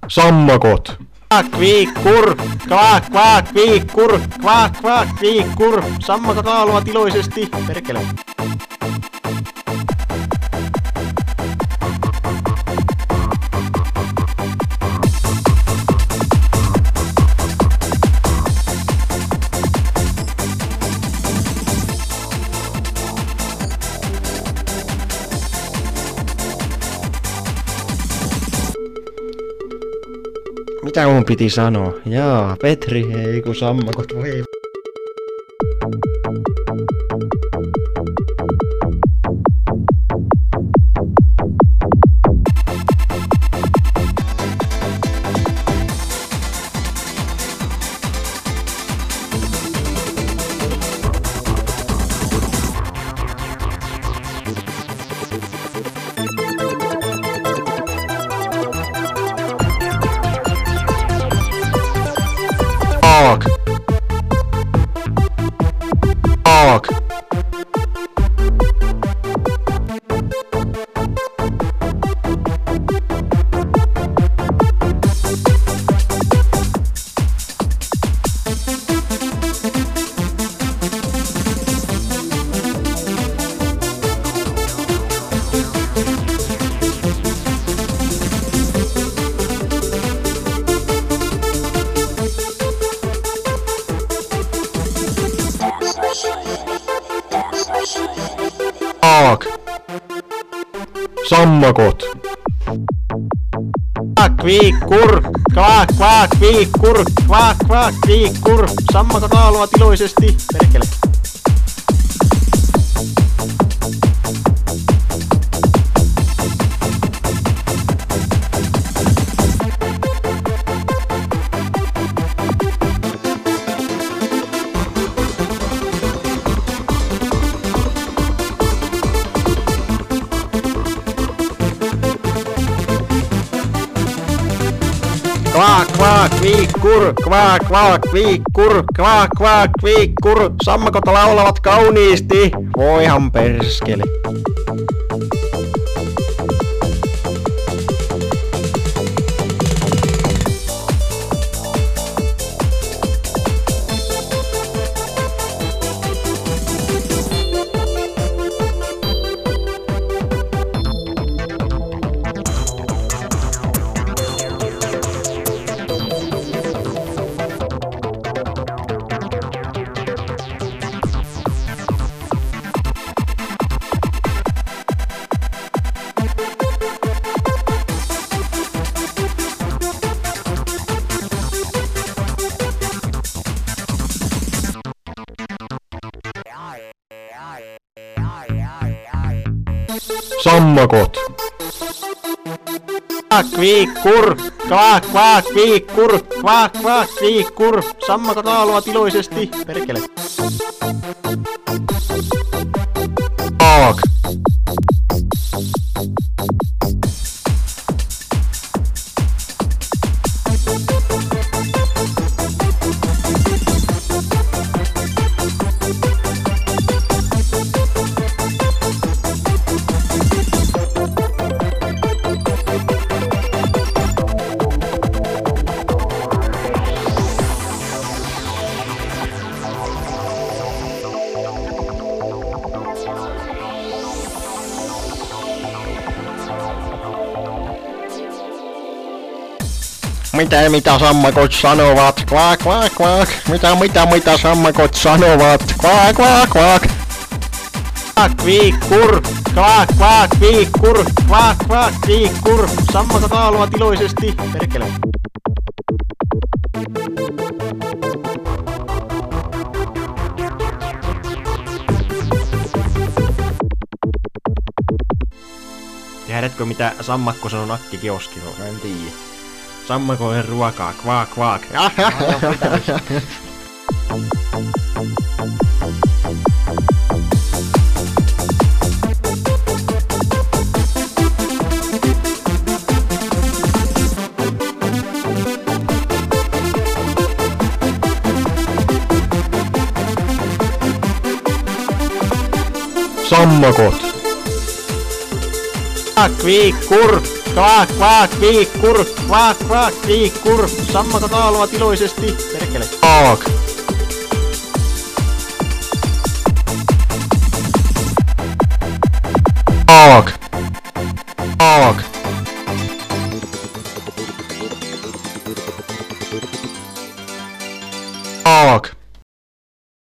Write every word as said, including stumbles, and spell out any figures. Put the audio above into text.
Sammakot. Kvaak, viikkur, kvaak, kvaak, viikkur, kvaak, kvaak, viikkur. Sammakot laulavat iloisesti. Perkele. Mitä mun piti sanoa? Jaa, Petri, ei kun sammakot, voi. Aak. Aak. Aak. Sammakot. Kvaak, viikkur, kvaak, kvaak, viikkur, kvaak, kvaak, viikkur. Sammakot laulavat iloisesti. Perkele. Kvaak, kvaak, viikkur, kvaak, kvaak, viikkur, kvaak, kvaak, viikkur. Sammakot laulavat kauniisti. Voihan perskele. Sammakot. Kvaak, viikkur, kvaak, kvaak, viikkur, kvaak, kvaak, viikkur. Sammakot laulavat iloisesti. Perkele. Aak. Mitä mitä sammakot sanovat? Kvaak, kvaak, kvaak. Mitä mitä mitä sammakot sanovat? Kvaak, kvaak, kvaak. Kvaak, viikkur, kvaak, kvaak, viikkur, kvaak, kvaak, viikkur. Sammakot laulavat iloisesti. Perkele. Tiedätkö mitä sammakko sanoo nakkikioskilla? Mä en tiedä. Sammakoiden ruokaa, kvaak, kvaak. Sammakot. Kvaak, viikkur, Kvaak, kvaak, viikkur, kvaak, kvaak, viikkur. Sammakot laulavat iloisesti. Perkele. Kvaak. Kvaak. Kvaak. Kvaak.